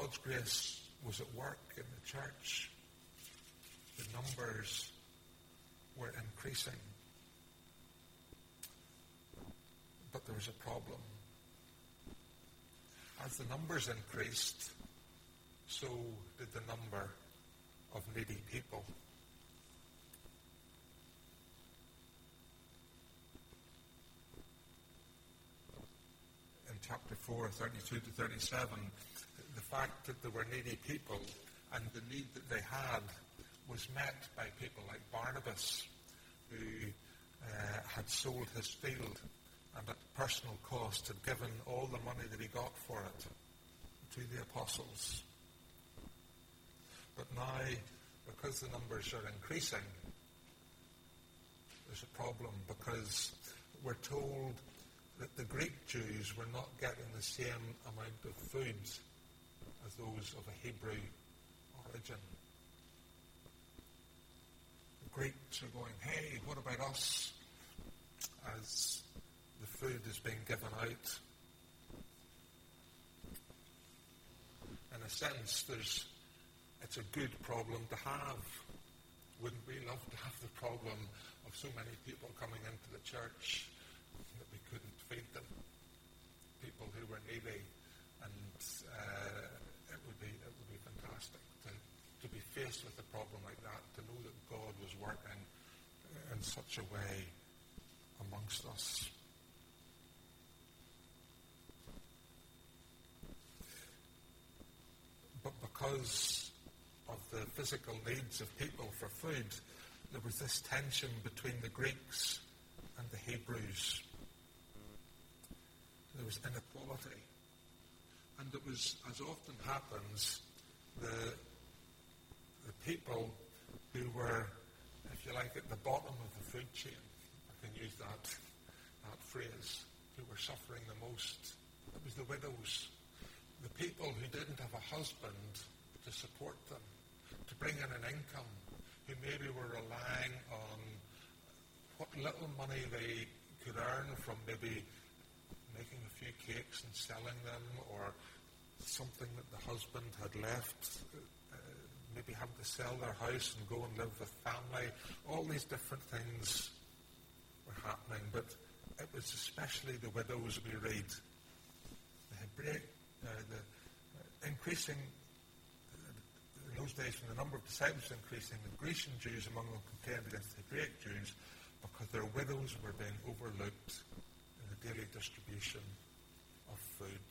God's grace was at work in the church. The numbers were increasing. But there was a problem. As the numbers increased, so did the number of needy people. In chapter 4, 32 to 37, the fact that there were needy people and the need that they had was met by people like Barnabas, who had sold his field and at personal cost had given all the money that he got for it to the apostles. But now, because the numbers are increasing, there's a problem, because we're told that the Greek Jews were not getting the same amount of food as those of a Hebrew origin. The Greeks are going, hey, what about us? As the food is being given out. In a sense, it's a good problem to have. Wouldn't we love to have the problem of so many people coming into the church that we couldn't feed them? People who were needy, and it would be fantastic to be faced with a problem like that, to know that God was working in such a way amongst us. But because of the physical needs of people for food, there was this tension between the Greeks and the Hebrews. There was inequality. And it was, as often happens, the people who were, if you like, at the bottom of the food chain, I can use that phrase, who were suffering the most. It was the widows, the people who didn't have a husband to support them, to bring in an income, who maybe were relying on what little money they could earn from maybe making a few cakes and selling them, or something that the husband had left, maybe having to sell their house and go and live with family. All these different things were happening, but it was especially the widows we read. The increasing, in those days when the number of disciples increasing, the Grecian Jews among them complained against the Greek Jews because their widows were being overlooked in the daily distribution of food.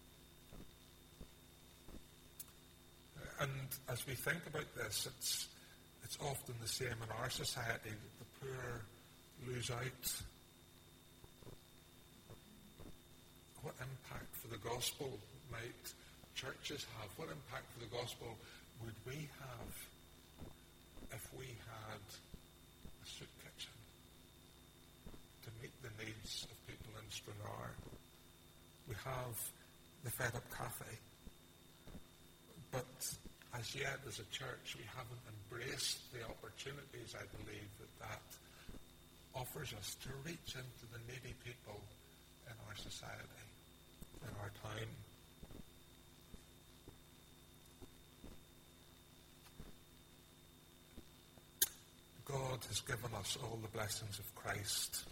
And as we think about this, it's often the same in our society that the poor lose out. What impact for the gospel might churches have? What impact for the gospel would we have if we had a soup kitchen to meet the needs of people in Stranraer? We have the Fed Up Cafe. But as yet, as a church, we haven't embraced the opportunities, I believe, that offers us to reach into the needy people in our society, in our time. God has given us all the blessings of Christ,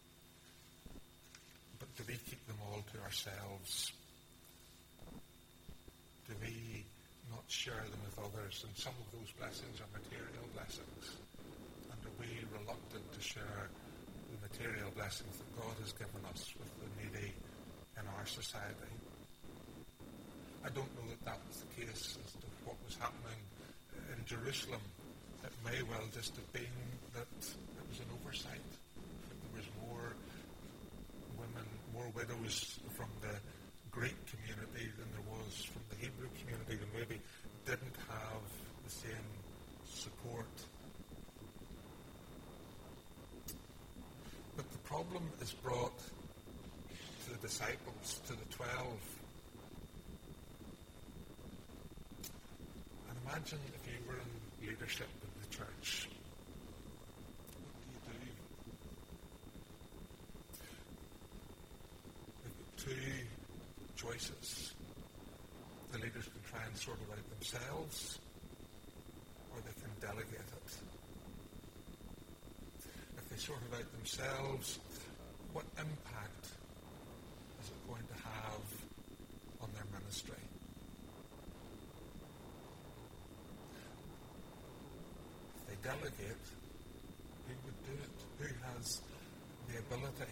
but do we keep them all to ourselves? Do we not share them with others? And some of those blessings are material blessings. And are we reluctant to share the material blessings that God has given us with the needy in our society? I don't know that that was the case as to what was happening in Jerusalem. It may well just have been that it was an oversight. That there was more women, more widows from the Greek community than there was from the Hebrew community, that maybe didn't have the same support. But the problem is brought to the disciples, to the 12. And imagine if you were in leadership of the church. What do? We've got two choices. The leaders can try and sort it out themselves, or they can delegate it. If they sort it out themselves, what impact is it going to have on their ministry? If they delegate, who would do it? Who has the ability?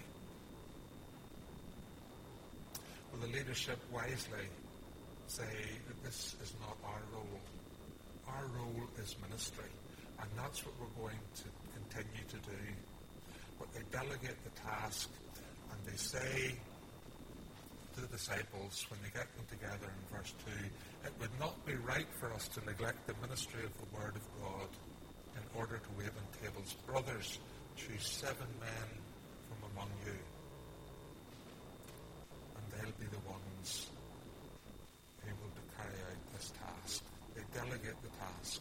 Will the leadership wisely say that this is not our role? Our role is ministry, and that's what we're going to continue to do. But they delegate the task, and they say to the disciples when they get them together in verse 2, it would not be right for us to neglect the ministry of the Word of God in order to wait on tables. Brothers, choose 7 men from among you, and they'll be the ones who will carry out this task. They delegate the task.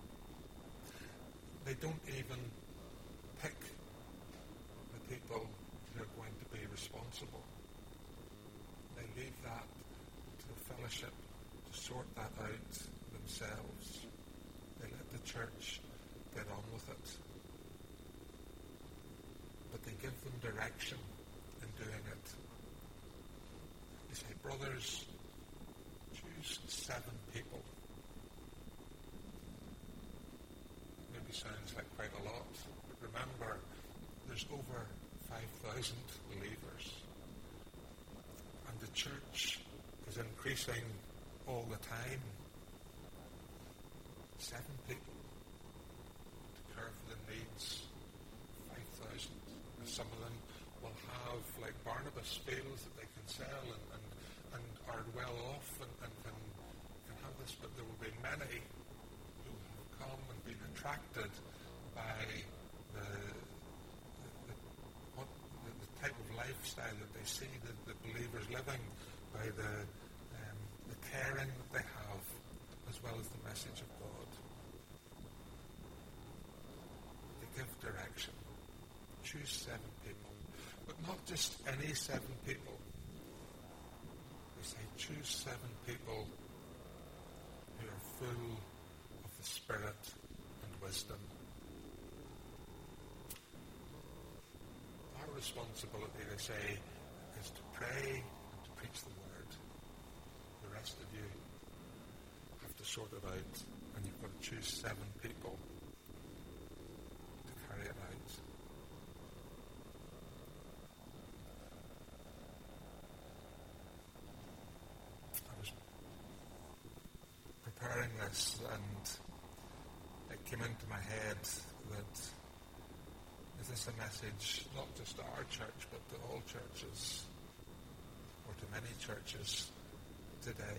They don't even pick the people who are going to be responsible. They leave that to the fellowship to sort that out themselves. They let the church get on with it. But they give them direction in doing it. They say, brothers, choose 7 people. Maybe sounds like quite a lot, but remember, there's over 5,000 believers. And the church is increasing all the time. 7 people to care for the needs of 5,000. And some of them will have, like Barnabas, fields that they can sell and are well off and can have this, but there will be many who have come and been attracted by the type of lifestyle that they see the believers living, by the caring that they have, as well as the message of God. They give direction. Choose 7 people, but not just any 7 people. They say choose 7 people who are full of the Spirit and wisdom. Our responsibility, they say, is to pray and to preach the word. The rest of you have to sort it out, and you've got to choose 7 people to carry it out. I was preparing this, and it came into my head that is this a message not just to our church, but to all churches, or to many churches today?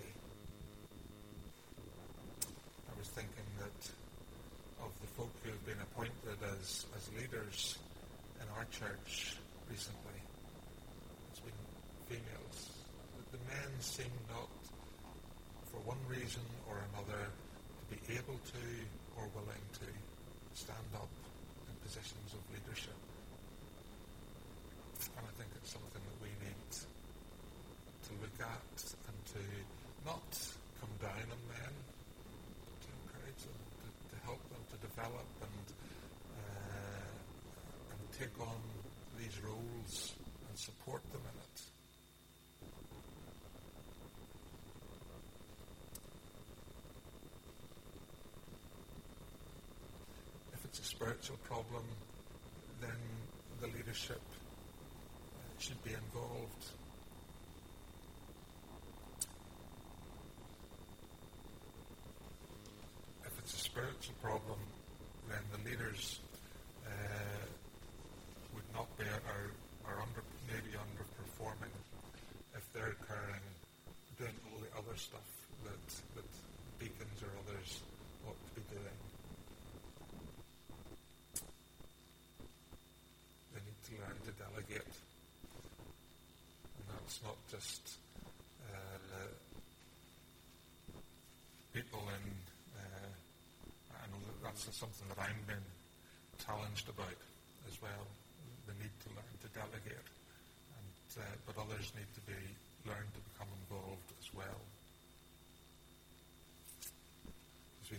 I was thinking that of the folk who have been appointed as leaders in our church recently, it's been females. That the men seem not, for one reason or another, to be able to or willing to stand up in positions of leadership. And I think it's something that we need to look at and to not come down on men, but to encourage them, to help them to develop and take on these roles and support them in it. If it's a spiritual problem, then the leadership should be involved. If it's a spiritual problem, then the leaders would not be are maybe underperforming if they're doing all the other stuff that deacons or others ought to be doing. They need to learn to delegate. And that's not just people in, I know that's something that I'm being challenged about as well. They need to learn to delegate, but others need to learn to become involved as well.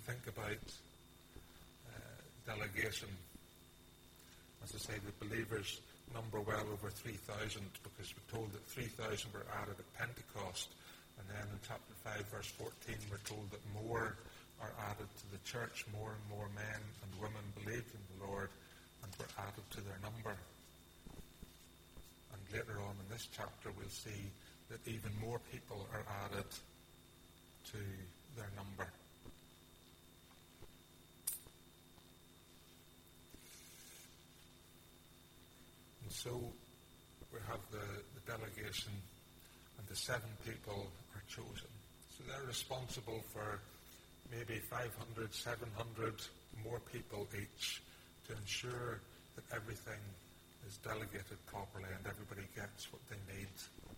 think about delegation, as I say, the believers number well over 3,000, because we're told that 3,000 were added at Pentecost. And then in chapter 5, verse 14, we're told that more are added to the church. More and more men and women believed in the Lord and were added to their number. And later on in this chapter, we'll see that even more people are added to their number. And so we have the delegation, and the 7 people are chosen. So they're responsible for maybe 500, 700 more people each to ensure that everything is delegated properly and everybody gets what they need.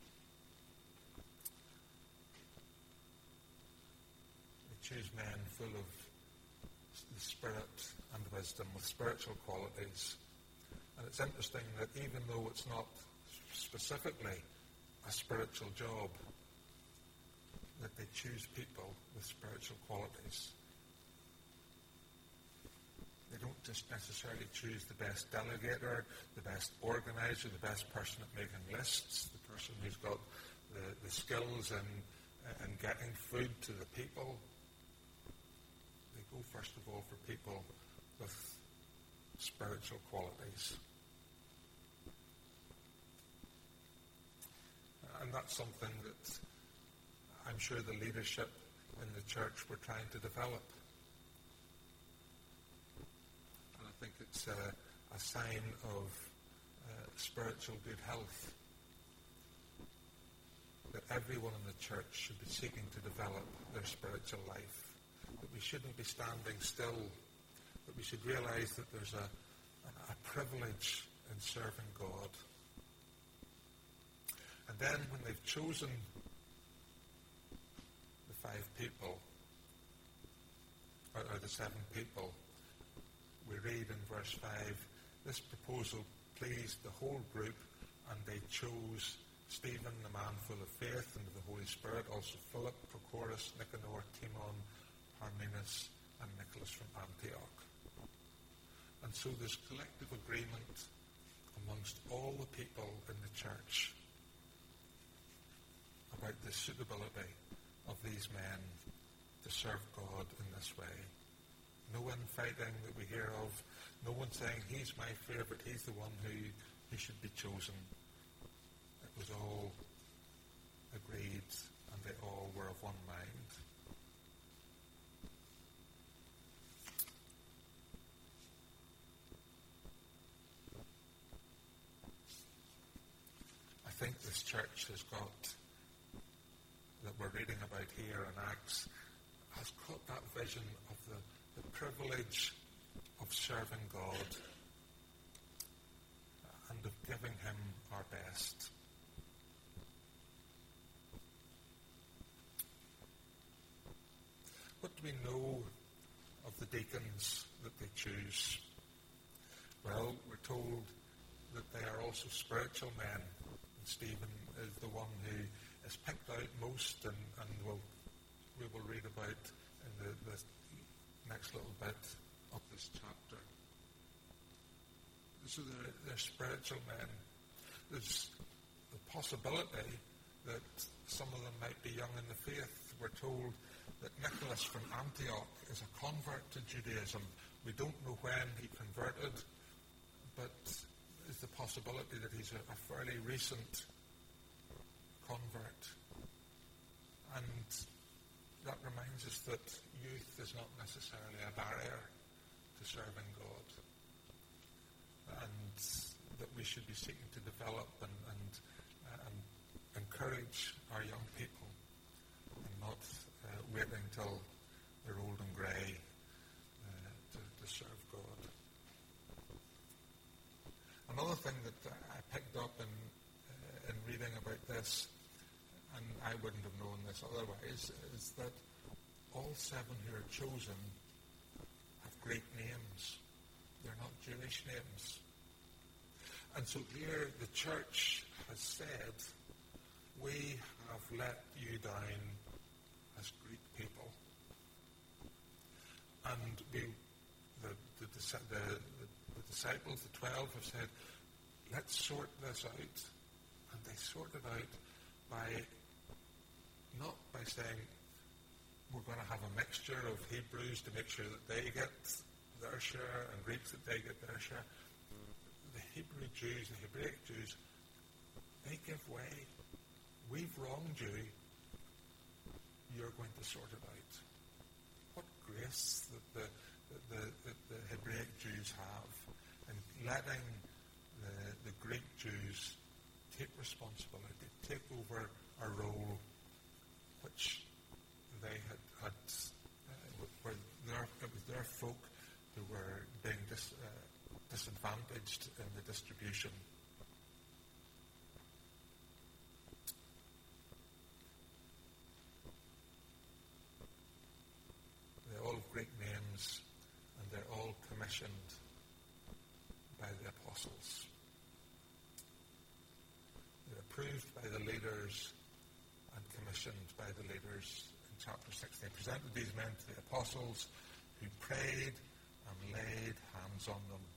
They choose men full of the Spirit and wisdom, with spiritual qualities. And it's interesting that even though it's not specifically a spiritual job, that they choose people with spiritual qualities. They don't just necessarily choose the best delegator, the best organizer, the best person at making lists, the person who's got the skills in getting food to the people. They go first of all for people with spiritual qualities. And that's something that I'm sure the leadership in the church were trying to develop. And I think it's a sign of spiritual good health that everyone in the church should be seeking to develop their spiritual life. That we shouldn't be standing still. That we should realize that there's a privilege in serving God. And then when they've chosen the 5 people, or the 7 people, we read in verse 5, this proposal pleased the whole group, and they chose Stephen, the man full of faith and of the Holy Spirit, also Philip, Prochorus, Nicanor, Timon, Parmenas, and Nicholas from Antioch. And so there's collective agreement amongst all the people in the church about the suitability of these men to serve God in this way. No infighting that we hear of. No one saying, he's my favourite, he's the one who should be chosen. It was all agreed, and they all were of one mind. I think this church has got, that we're reading about here in Acts, has got that vision of the privilege of serving God and of giving Him our best. What do we know of the deacons that they choose? Well, we're told that they are also spiritual men. And Stephen is the one who is picked out most, and we will read about in the next little bit of this chapter. So they're spiritual men. There's the possibility that some of them might be young in the faith. We're told that Nicholas from Antioch is a convert to Judaism. We don't know when he converted, but there's the possibility that he's a fairly recent convert. And that reminds us that youth is not necessarily a barrier to serving God, and that we should be seeking to develop and encourage our young people, and not waiting till they're old and grey to serve God. Another thing that I picked up in reading about this, and I wouldn't have known this otherwise, is that all 7 who are chosen have Greek names. They're not Jewish names. And so here the church has said, we have let you down as Greek people. the disciples, the 12, have said, let's sort this out. And they sort it out not by saying we're going to have a mixture of Hebrews to make sure that they get their share and Greeks that they get their share. The Hebrew Jews, the Hebraic Jews, they give way. We've wronged you. You're going to sort it out. What grace that the Hebraic Jews have in letting the Greek Jews take responsibility, take over a role which they had where it was their folk who were being disadvantaged in the distribution. They all have Greek names, and they're all commissioned by the apostles. They're approved by the leaders and commissioned by the leaders. In chapter 6, they presented these men to the apostles, who prayed and laid hands on them.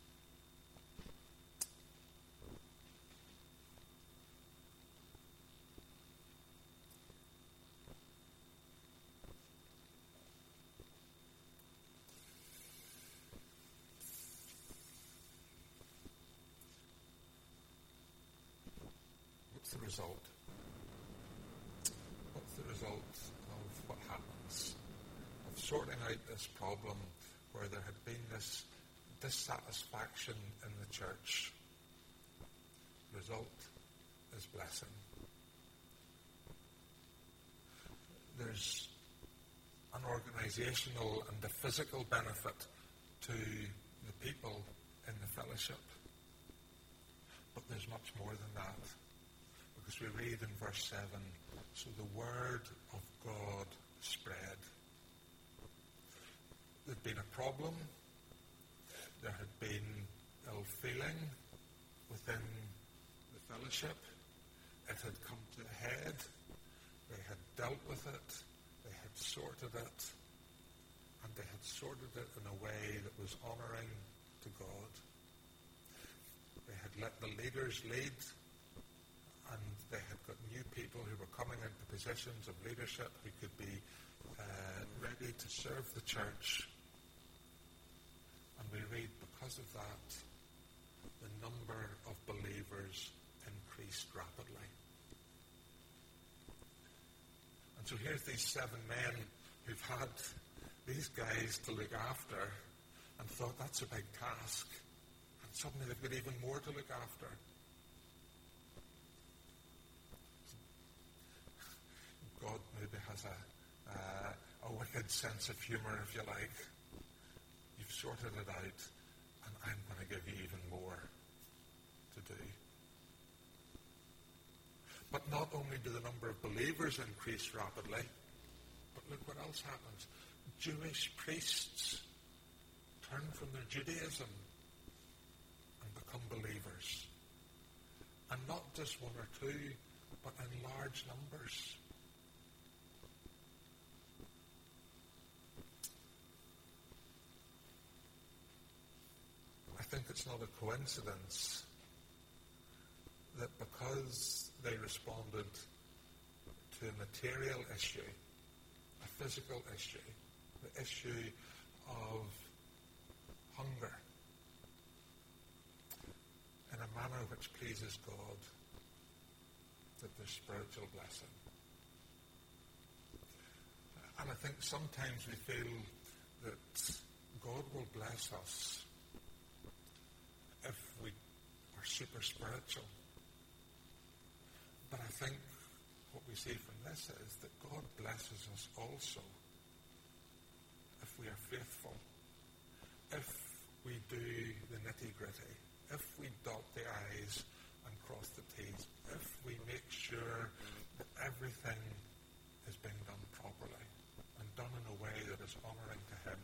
What's the result? What's the result of what happens? Of sorting out this problem where there had been this dissatisfaction in the church. The result is blessing. There's an organizational and a physical benefit to the people in the fellowship. But there's much more than that. Because we read in verse 7, so the word of God spread. There'd been a problem. There had been ill feeling within the fellowship. It had come to a head. They had dealt with it. They had sorted it. And they had sorted it in a way that was honouring to God. They had let the leaders lead. And they had got new people who were coming into positions of leadership who could be ready to serve the church. And we read, because of that, the number of believers increased rapidly. And so here's these 7 men who've had these guys to look after and thought that's a big task. And suddenly they've got even more to look after. God maybe has a wicked sense of humour, if you like. You've sorted it out, and I'm going to give you even more to do. But not only do the number of believers increase rapidly, but look what else happens. Jewish priests turn from their Judaism and become believers. And not just one or two, but in large numbers. I think it's not a coincidence that because they responded to a material issue, a physical issue, the issue of hunger, in a manner which pleases God, that there's spiritual blessing. And I think sometimes we feel that God will bless us if we are super spiritual. But I think what we see from this is that God blesses us also if we are faithful, if we do the nitty-gritty, if we dot the I's and cross the T's, if we make sure that everything is being done properly and done in a way that is honouring to Him,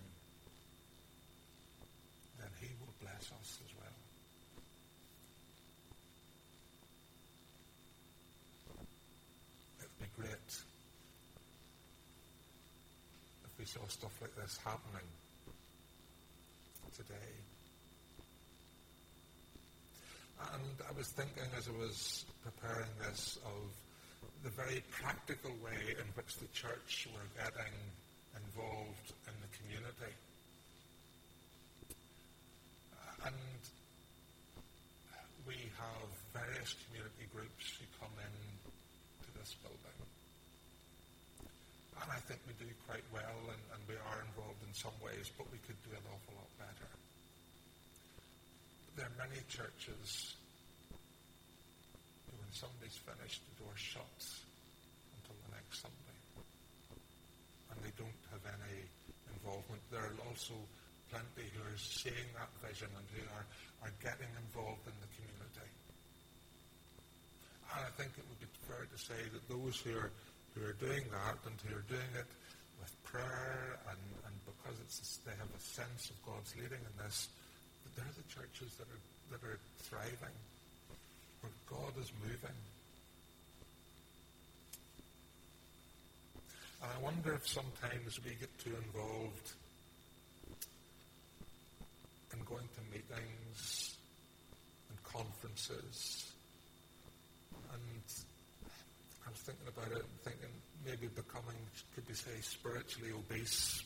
then He will bless us as well. It would be great if we saw stuff like this happening today. And I was thinking as I was preparing this of the very practical way in which the church were getting involved in the community. And we have various community groups who come in to this building. And I think we do quite well, and we are involved in some ways, but we could do an awful lot better. There are many churches who, when somebody's finished, the door shuts until the next Sunday. And they don't have any involvement. There are also plenty who are seeing that vision and who are getting involved in the community. And I think it would be fair to say that those who are doing that and who are doing it with prayer and because they have a sense of God's leading in this, that they're the churches that are thriving, where God is moving. And I wonder if sometimes we get too involved in going to meetings and conferences. And I was thinking about it and thinking maybe becoming, could we say, spiritually obese.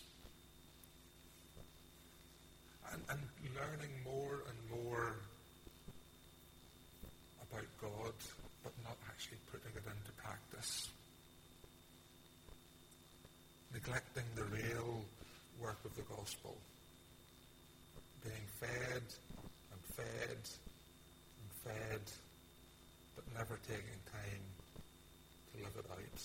And learning more and more about God, but not actually putting it into practice. Neglecting the real work of the gospel. Being fed and fed and fed, but never taking time to live it out.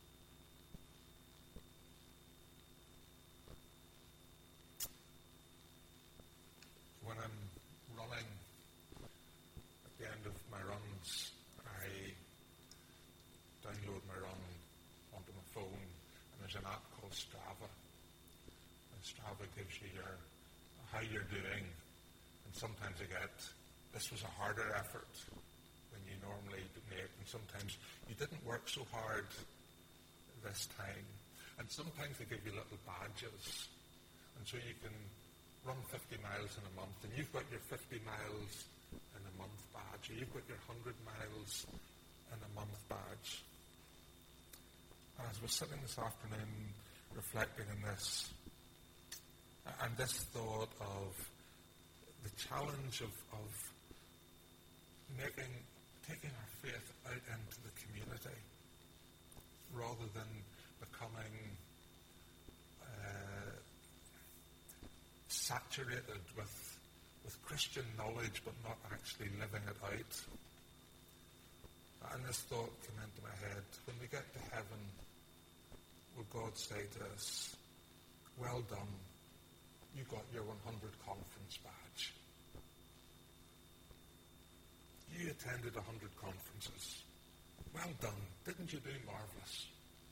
When I'm running, at the end of my runs, I download my run onto my phone, and there's an app called Strava. And Strava gives you how you're doing, and sometimes I get, this was a harder effort than you normally make, and sometimes you didn't work so hard this time. And sometimes they give you little badges, and so you can run 50 miles in a month, and you've got your 50 miles in a month badge, or you've got your 100 miles in a month badge. As I was sitting this afternoon reflecting on this, and this thought of the challenge of taking our faith out into the community, rather than becoming saturated with Christian knowledge but not actually living it out. And this thought came into my head, when we get to heaven, will God say to us, well done, you got your 100 conference badge. You attended 100 conferences. Well done, didn't you do marvelous?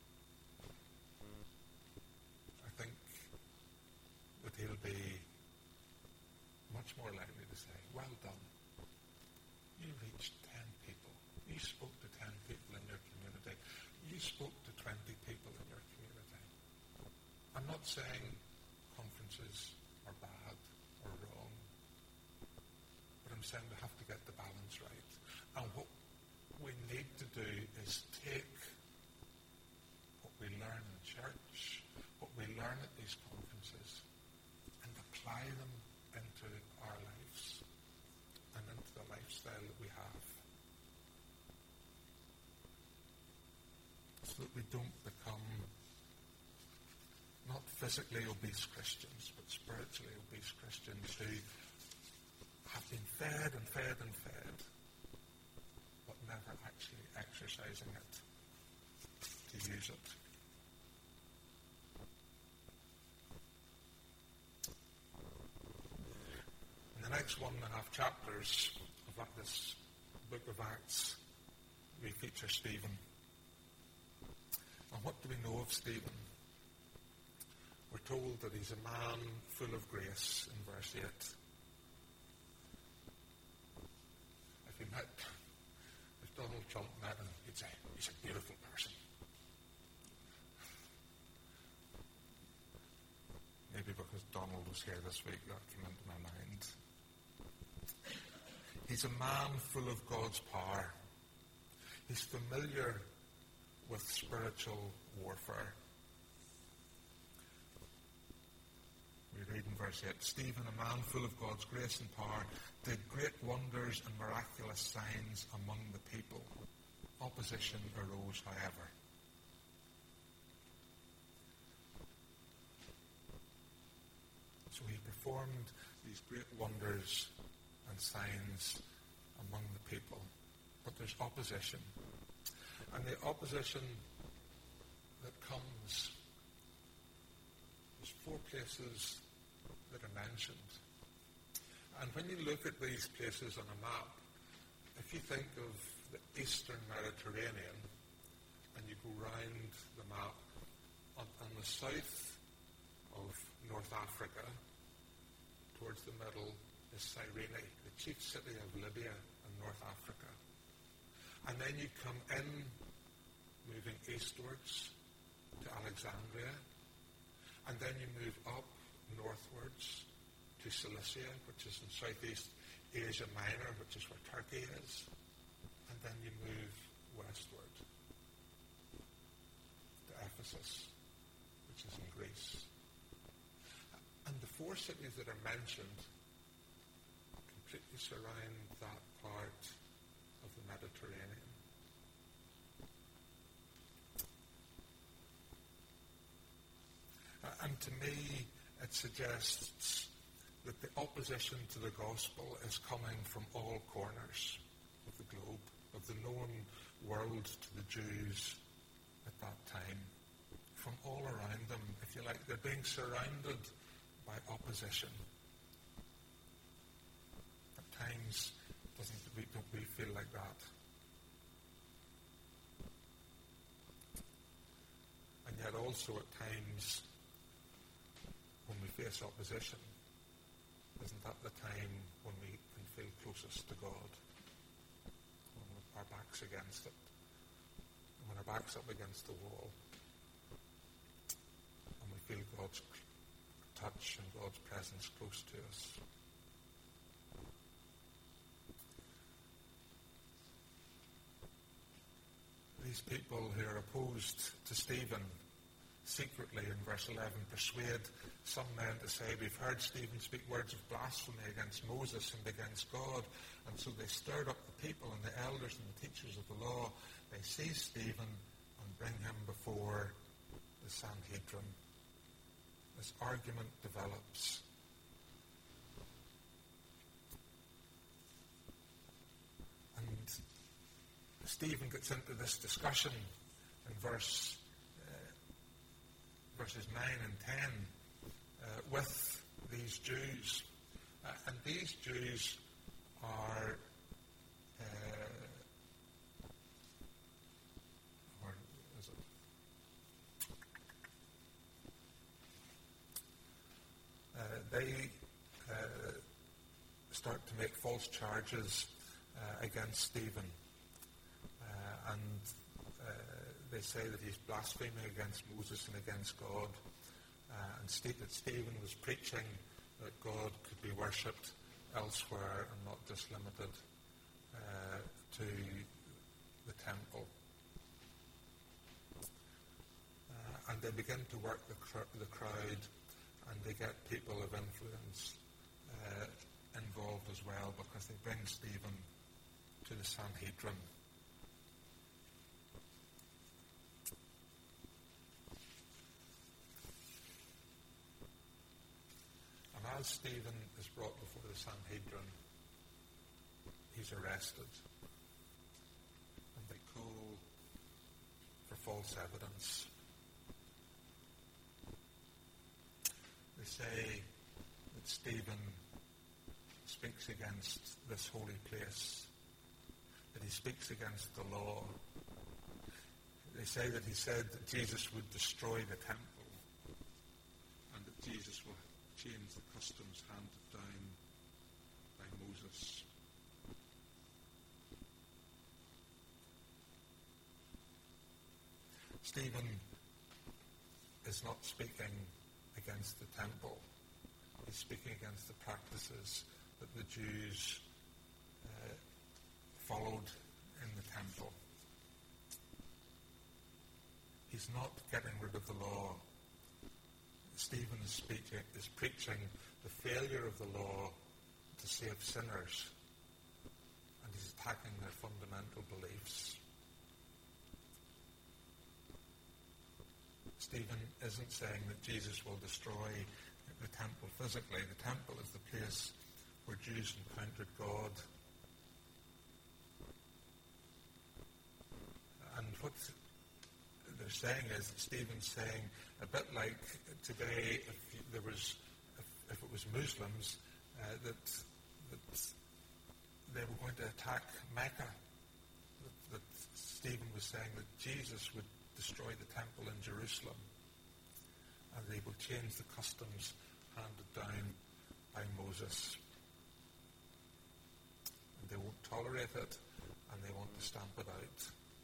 I think that he'll be much more likely to say, well done. You reached 10 people. You spoke to 10 people in your community. You spoke to 20 people in your community. I'm not saying conferences are bad or wrong, but I'm saying we have to get the balance right. And what we need to do is take what we learn in church, what we learn at these conferences, and apply them into our lives and into the lifestyle that we have, so that we don't become not physically obese Christians, but spiritually obese Christians who have been fed and fed and fed, but never actually exercising it to use it. In the next 1.5 chapters of this book of Acts, we feature Stephen. And what do we know of Stephen? We're told that he's a man full of grace in verse 8. If Donald Trump met him, he'd say, he's a beautiful person. Maybe because Donald was here this week. That came into my mind. He's a man full of God's power. He's familiar with spiritual warfare. We read in verse 8, Stephen, a man full of God's grace and power, did great wonders and miraculous signs among the people. Opposition arose, however. So he performed these great wonders and signs among the people. But there's opposition. And the opposition that comes, there's 4 places that are mentioned. And when you look at these places on a map, if you think of the eastern Mediterranean and you go round the map, on the south of North Africa, towards the middle is Cyrene, the chief city of Libya in North Africa. And then you come in, moving eastwards to Alexandria, and then you move up northwards to Cilicia, which is in southeast Asia Minor, which is where Turkey is, and then you move westward to Ephesus, which is in Greece. And the 4 cities that are mentioned completely surround that part of the Mediterranean. And to me, it suggests that the opposition to the gospel is coming from all corners of the globe, of the known world to the Jews at that time. From all around them, if you like, they're being surrounded by opposition. At times, don't we feel like that? And yet also at times, when we face opposition, isn't that the time when we can feel closest to God? When our back's against it. And when our back's up against the wall. And we feel God's touch and God's presence close to us. These people who are opposed to Stephen secretly, in verse 11, persuade some men to say, we've heard Stephen speak words of blasphemy against Moses and against God. And so they stirred up the people and the elders and the teachers of the law. They seize Stephen and bring him before the Sanhedrin. This argument develops. And Stephen gets into this discussion in verses 9 and 10 with these Jews. And these Jews are they start to make false charges against Stephen. And they say that he's blaspheming against Moses and against God, and state that Stephen was preaching that God could be worshipped elsewhere and not just limited to the temple. And they begin to work the crowd, and they get people of influence involved as well, because they bring Stephen to the Sanhedrin. As Stephen is brought before the Sanhedrin, he's arrested. And they call for false evidence. They say that Stephen speaks against this holy place, that he speaks against the law. They say that he said that Jesus would destroy the temple, and that Jesus will change the customs handed down by Moses. Stephen is not speaking against the temple, He's speaking against the practices that the Jews followed in the temple. He's not getting rid of the law. Stephen is preaching the failure of the law to save sinners, and he's attacking their fundamental beliefs. Stephen isn't saying that Jesus will destroy the temple physically. The temple is the place where Jews encountered God. And what they're saying is that Stephen's saying, a bit like today, if it was Muslims, that they were going to attack Mecca, that Stephen was saying that Jesus would destroy the temple in Jerusalem, and they will change the customs handed down by Moses. And they won't tolerate it, and they want to stamp it out.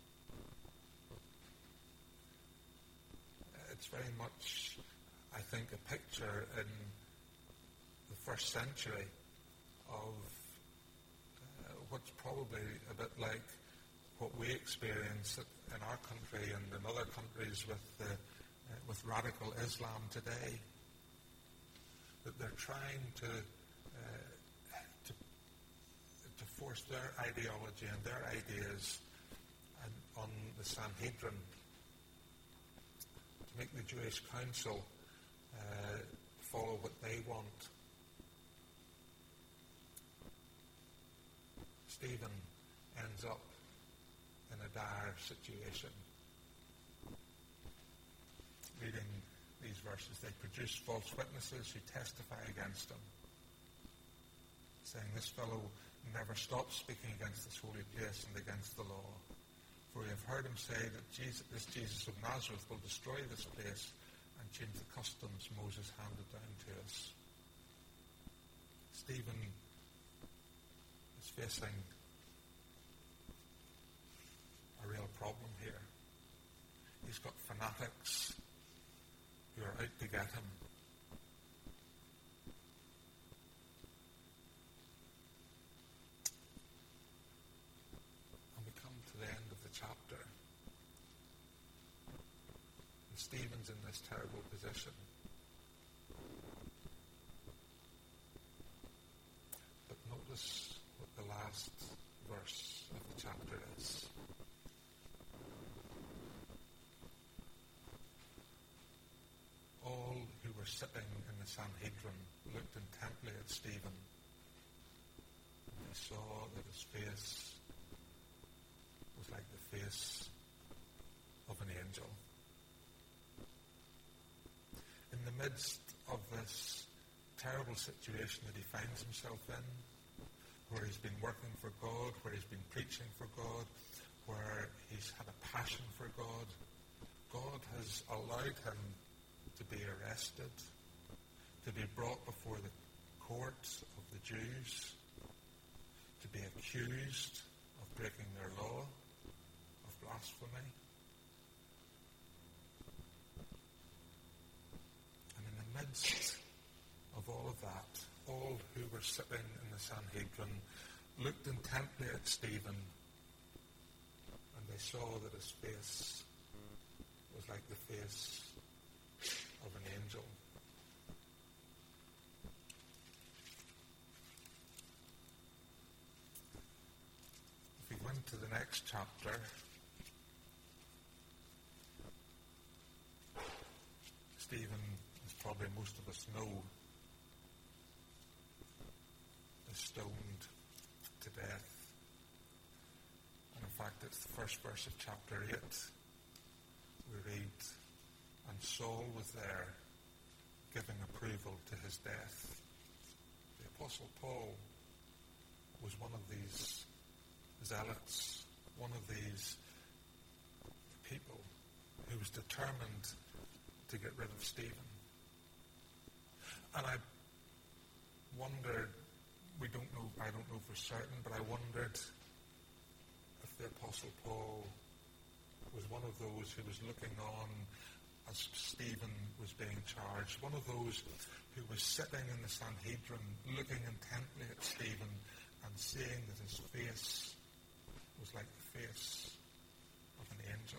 It's very much, I think, a picture in the first century of what's probably a bit like what we experience in our country and in other countries with radical Islam today. That they're trying to force their ideology and their ideas on the Sanhedrin, to make the Jewish council follow what they want. Stephen ends up in a dire situation. Reading these verses, they produce false witnesses who testify against him, saying, "This fellow never stops speaking against this holy place and against the law. For we have heard him say that this Jesus of Nazareth will destroy this place and change the customs Moses handed down to us." Stephen is facing a real problem here. He's got fanatics who are out to get him. And we come to the end of the chapter. And Stephen's in this terrible position. But notice what the last verse of the chapter is. All who were sitting in the Sanhedrin looked intently at Stephen, and they saw that his face was like the face of an angel. In the midst of this terrible situation that he finds himself in, where he's been working for God, where he's been preaching for God, where he's had a passion for God, God has allowed him to be arrested, to be brought before the courts of the Jews, to be accused of breaking their law, of blasphemy. And in the midst of all of that, all who were sitting in the Sanhedrin looked intently at Stephen, and they saw that his face was like the face of an angel. If we go into the next chapter, Stephen, as probably most of us know, is stoned to death. And in fact, it's the first verse of chapter 8. We read, "And Saul was there, giving approval to his death." The Apostle Paul was one of these zealots, one of these people who was determined to get rid of Stephen. And I wondered, I don't know for certain, but I wondered if the Apostle Paul was one of those who was looking on as Stephen was being charged, one of those who was sitting in the Sanhedrin looking intently at Stephen and seeing that his face was like the face of an angel.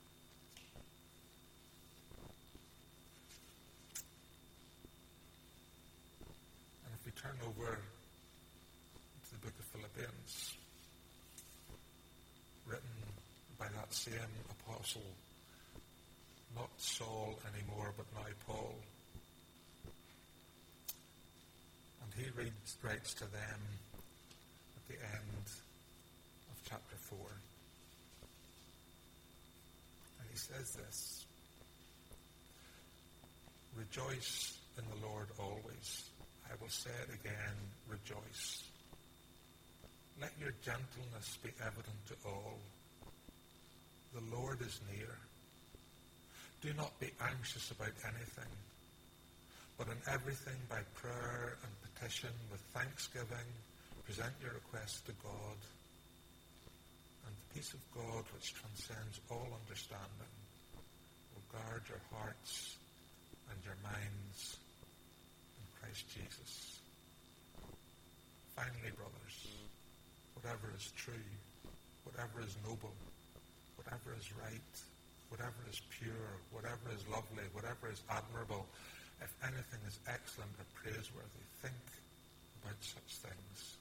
And if we turn over to the book of Philippians, written by that same apostle, not Saul anymore, but now Paul. And he writes to them at the end of chapter 4. And he says this: "Rejoice in the Lord always. I will say it again, rejoice. Let your gentleness be evident to all. The Lord is near. Do not be anxious about anything, but in everything by prayer and petition with thanksgiving, present your requests to God, and the peace of God which transcends all understanding will guard your hearts and your minds in Christ Jesus. Finally, brothers, whatever is true, whatever is noble, whatever is right, whatever is pure, whatever is lovely, whatever is admirable, if anything is excellent or praiseworthy, think about such things.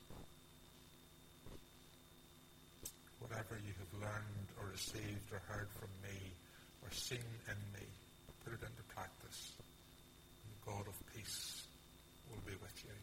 Whatever you have learned or received or heard from me or seen in me, put it into practice, and the God of peace will be with you."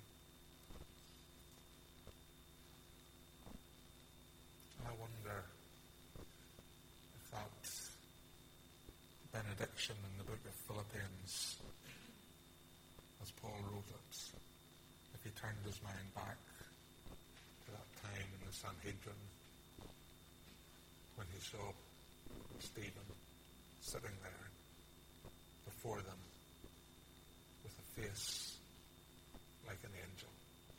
I wonder if that benediction in the book of Philippians, as Paul wrote it, if he turned his mind back to that time in the Sanhedrin when he saw Stephen sitting there before them with a face like an angel.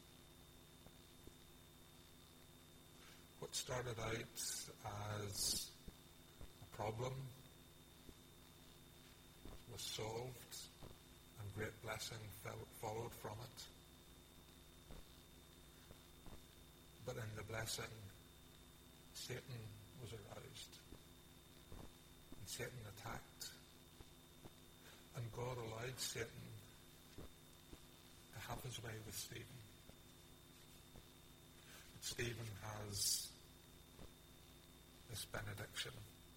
What started out as a problem was solved, and great blessing followed from it. But in the blessing, Satan was aroused, and Satan attacked. And God allowed Satan to have his way with Stephen. But Stephen has this benediction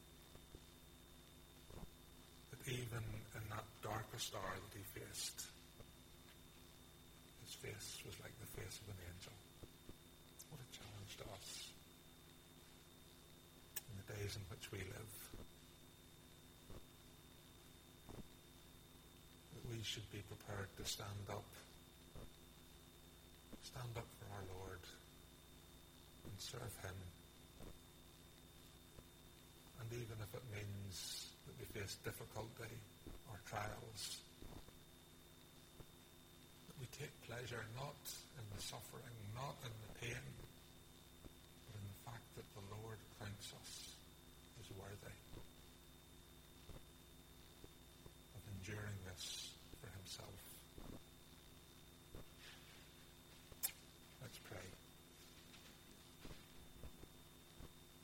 that even in that darkest hour that he faced, his face was like the face of an angel. What a challenge to us in the days in which we live. That we should be prepared to stand up for our Lord and serve him. And even if it means that we face difficulty or trials, that we take pleasure not in the suffering, not in the pain, but in the fact that the Lord counts us